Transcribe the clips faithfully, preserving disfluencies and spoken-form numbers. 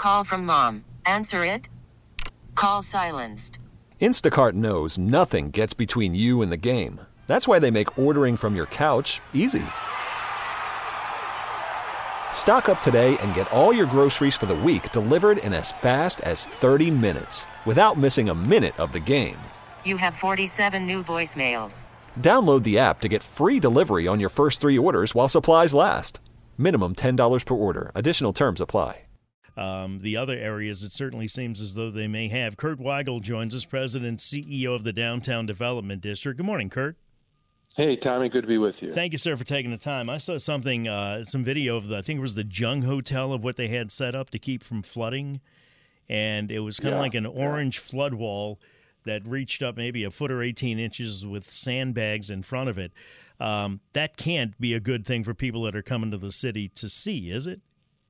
Call from mom. Answer it. Call silenced. Instacart knows nothing gets between you and the game. That's why they make ordering from your couch easy. Stock up today and get all your groceries for the week delivered in as fast as thirty minutes without missing a minute of the game. You have forty-seven new voicemails. Download the app to get free delivery on your first three orders while supplies last. Minimum ten dollars per order. Additional terms apply. Um, the other areas, it certainly seems as though they may have. Kurt Weigel joins us, President and C E O of the Downtown Development District. Good morning, Kurt. Hey, Tommy, good to be with you. Thank you, sir, for taking the time. I saw something, uh, some video of, the, I think it was the Jung Hotel, of what they had set up to keep from flooding. And it was kind of Yeah, like an yeah. orange flood wall that reached up maybe a foot or eighteen inches with sandbags in front of it. Um, that can't be a good thing for people that are coming to the city to see, is it?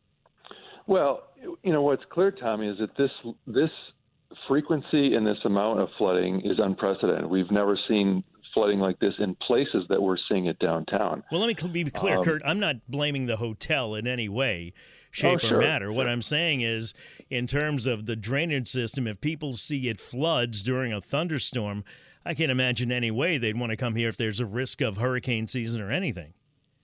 Well, you know, what's clear, Tommy, is that this this frequency and this amount of flooding is unprecedented. We've never seen flooding like this in places that we're seeing it downtown. Well, let me cl- be clear, Um, Kurt. I'm not blaming the hotel in any way, shape, Oh, or sure, matter. What sure. I'm saying is, in terms of the drainage system, if people see it floods during a thunderstorm, I can't imagine any way they'd want to come here if there's a risk of hurricane season or anything.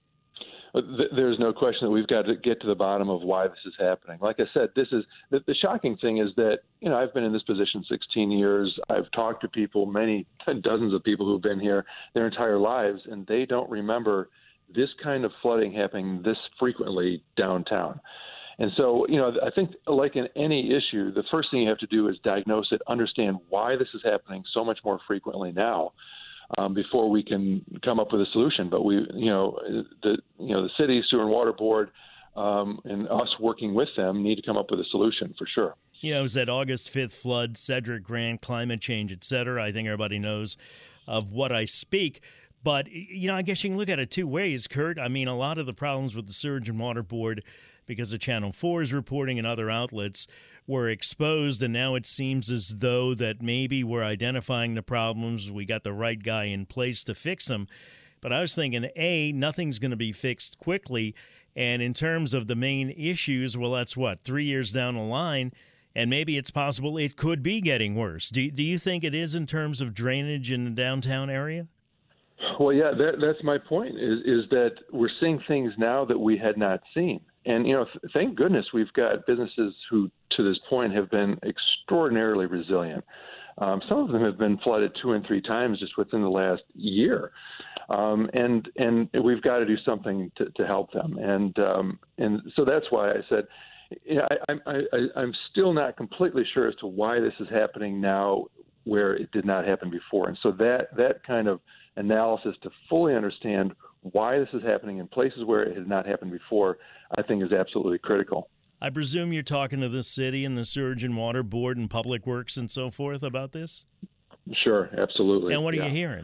Uh, th- There's no question that we've got to get to the bottom of why this is happening. Like I said, this is the, the shocking thing is that, you know, I've been in this position sixteen years. I've talked to people, many dozens of people who've been here their entire lives, and they don't remember this kind of flooding happening this frequently downtown. And so, you know, I think like in any issue, the first thing you have to do is diagnose it, understand why this is happening so much more frequently now. Um, before we can come up with a solution. But we, you know, the you know the city, sewer and water board, um, and us working with them need to come up with a solution for sure. You know, it was that August fifth flood, Cedric Grant, climate change, et cetera. I think everybody knows of what I speak. But, you know, I guess you can look at it two ways, Kurt. I mean, a lot of the problems with the Sewage and Water Board, because of Channel four's reporting and other outlets, were exposed, and now it seems as though that maybe we're identifying the problems. We got the right guy in place to fix them. But I was thinking, A, nothing's going to be fixed quickly. And in terms of the main issues, well, that's what, three years down the line, and maybe it's possible it could be getting worse. Do, do you think it is in terms of drainage in the downtown area? Well, yeah, that, that's my point, is, is that we're seeing things now that we had not seen. And, you know, th- thank goodness we've got businesses who, to this point, have been extraordinarily resilient. Um, some of them have been flooded two and three times just within the last year. Um, and and we've got to do something to, to help them. And um, and so that's why I said, you know, I, I, I, I'm still not completely sure as to why this is happening now where it did not happen before. And so that that kind of analysis to fully understand why this is happening in places where it had not happened before, I think is absolutely critical. I presume you're talking to the city and the Sewage and Water Board and Public Works and so forth about this? Sure, absolutely. And what are yeah. you hearing?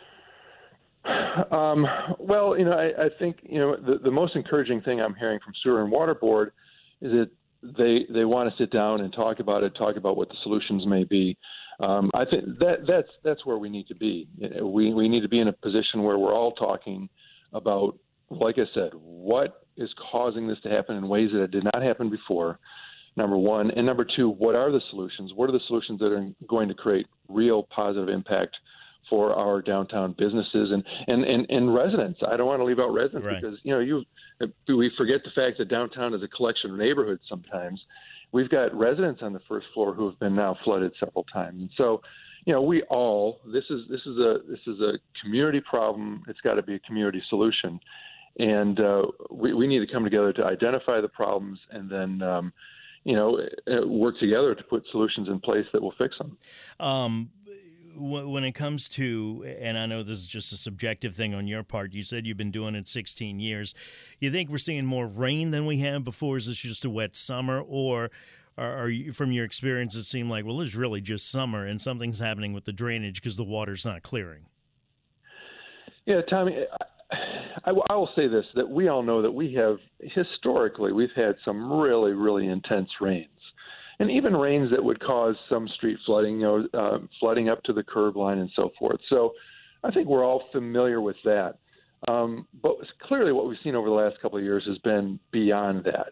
Um, well, you know, I, I think, you know, the, the most encouraging thing I'm hearing from Sewer and Water Board is that they they want to sit down and talk about it, talk about what the solutions may be. Um, I think that that's that's where we need to be. We we need to be in a position where we're all talking about, like I said, what is causing this to happen in ways that it did not happen before, number one. And number two, what are the solutions? What are the solutions that are going to create real positive impact for our downtown businesses and, and, and, and residents? I don't want to leave out residents Right. because, you know, you we forget the fact that downtown is a collection of neighborhoods sometimes. We've got residents on the first floor who have been now flooded several times. And so, you know, we all, this is this is a this is a community problem. It's got to be a community solution. And uh, we, we need to come together to identify the problems and then, um, you know, work together to put solutions in place that will fix them. Um, when it comes to, and I know this is just a subjective thing on your part, you said you've been doing it sixteen years. You think we're seeing more rain than we have before? Is this just a wet summer? Or are, are you, from your experience, it seemed like, well, it's really just summer and something's happening with the drainage because the water's not clearing? Yeah, Tommy, I, I will say this, that we all know that we have, historically, we've had some really, really intense rains. And even rains that would cause some street flooding, you know, uh, flooding up to the curb line and so forth. So I think we're all familiar with that. Um, but clearly what we've seen over the last couple of years has been beyond that.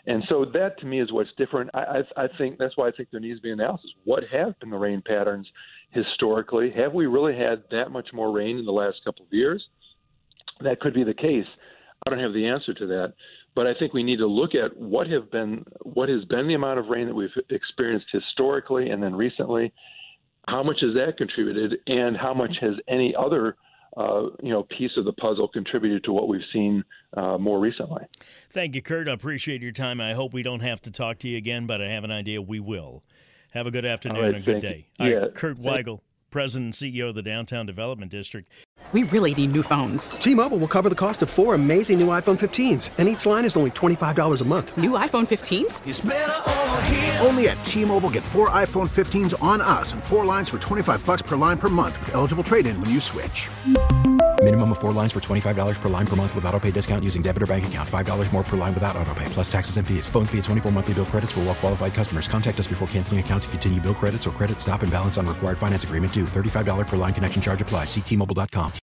And so that, to me, is what's different. I, I, I think that's why I think there needs to be analysis. What have been the rain patterns historically? Have we really had that much more rain in the last couple of years? That could be the case. I don't have the answer to that. But I think we need to look at what have been what has been the amount of rain that we've experienced historically and then recently. How much has that contributed, and how much has any other uh, you know piece of the puzzle contributed to what we've seen uh, more recently? Thank you, Kurt. I appreciate your time. I hope we don't have to talk to you again, but I have an idea we will. Have a good afternoon right, and a good day. You. All Yeah. right, Kurt Weigel, President and C E O of the Downtown Development District. We really need new phones. T-Mobile will cover the cost of four amazing new iPhone fifteens, and each line is only twenty-five dollars a month. New iPhone fifteens? It's better over here. Only at T-Mobile, get four iPhone fifteens on us and four lines for twenty-five dollars per line per month with eligible trade-in when you switch. Minimum of four lines for twenty-five dollars per line per month with autopay discount using debit or bank account. five dollars more per line without autopay, plus taxes and fees. Phone fee at twenty-four monthly bill credits for well-qualified customers. Contact us before canceling account to continue bill credits or credit stop and balance on required finance agreement due. thirty-five dollars per line connection charge applies. See T Mobile dot com.